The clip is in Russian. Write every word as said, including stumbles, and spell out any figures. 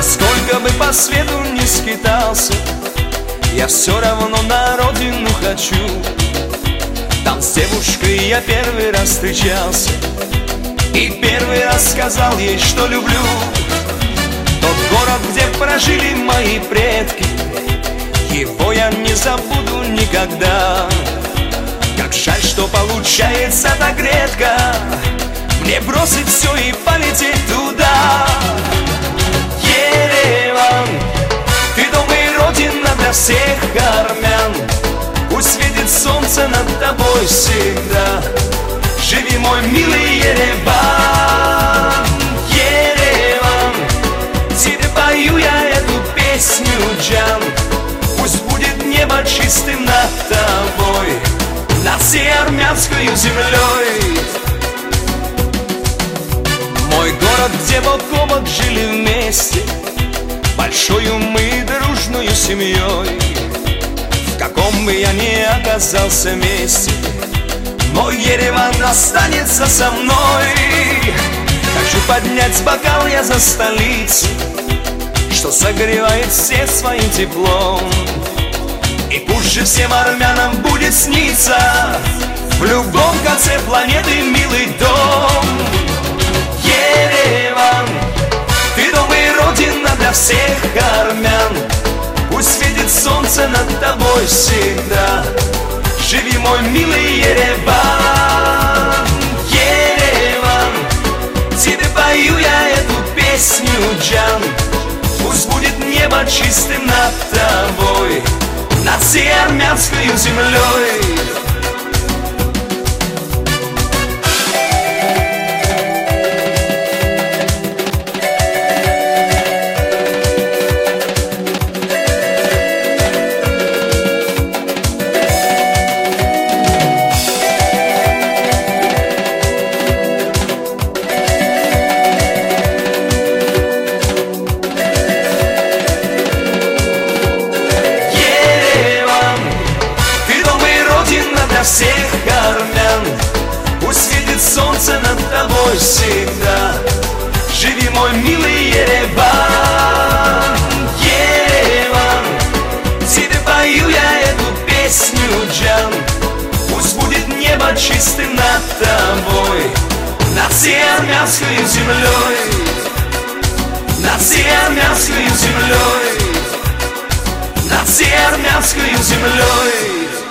Сколько бы по свету ни скитался, я все равно на родину хочу. Там с девушкой я первый раз встречался и первый раз сказал ей, что люблю. Тот город, где прожили мои предки, его я не забуду никогда. Как жаль, что получается так редко мне бросить все и полететь туда. Ереван, ты дом и родина для всех армян. Пусть светит солнце над тобой всегда. Живи, мой милый Ереван. Ереван, тебе пою я эту песню, Джан. Пусть будет небо чистым над тобой, над всей армянской землей. Мой город, где бок о бок жили вместе, большою мы дружную семьей. В каком бы я ни оказался месте, мой Ереван останется со мной. Хочу поднять бокал я за столицу, что согревает все своим теплом. И пусть же всем армянам будет сниться в любом конце планеты милый дом. Ереван, ты дом и родина для всех армян. Пусть светит солнце над тобой всегда. Живи, мой милый Ереван. Ереван, тебе пою я эту песню, Джан. Пусть будет небо чистым над тобой, над всей армянской землей. Всех армян, пусть светит солнце над тобой всегда. Живи, мой милый Ереван. Ереван, тебе пою я эту песню, Джан. Пусть будет небо чистым над тобой, над всей армянской землей, над всей армянской землей, над всей армянской землей.